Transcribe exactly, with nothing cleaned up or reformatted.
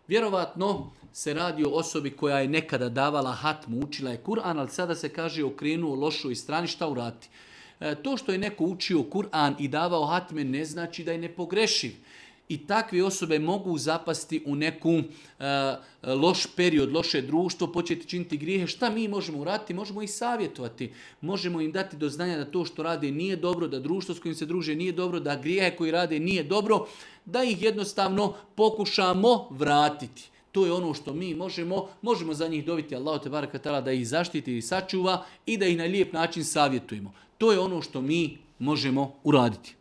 Vjerovatno se radi o osobi koja je nekada davala hatmu, učila je Kur'an, ali sada se kaže okrenuo lošoj strani, šta urati? E, to što je neko učio Kur'an i davao hatme ne znači da je nepogrešiv. I takve osobe mogu zapasti u neku e, loš period, loše društvo, početi činiti grijehe. Šta mi možemo uraditi? Možemo ih savjetovati. Možemo im dati do znanja da to što rade nije dobro, da društvo s kojim se druže nije dobro, da grijehe koji rade nije dobro, da ih jednostavno pokušamo vratiti. To je ono što mi možemo. Možemo za njih dobiti Allahu te bareke ve taala da ih zaštiti i sačuva i da ih na lijep način savjetujemo. To je ono što mi možemo uraditi.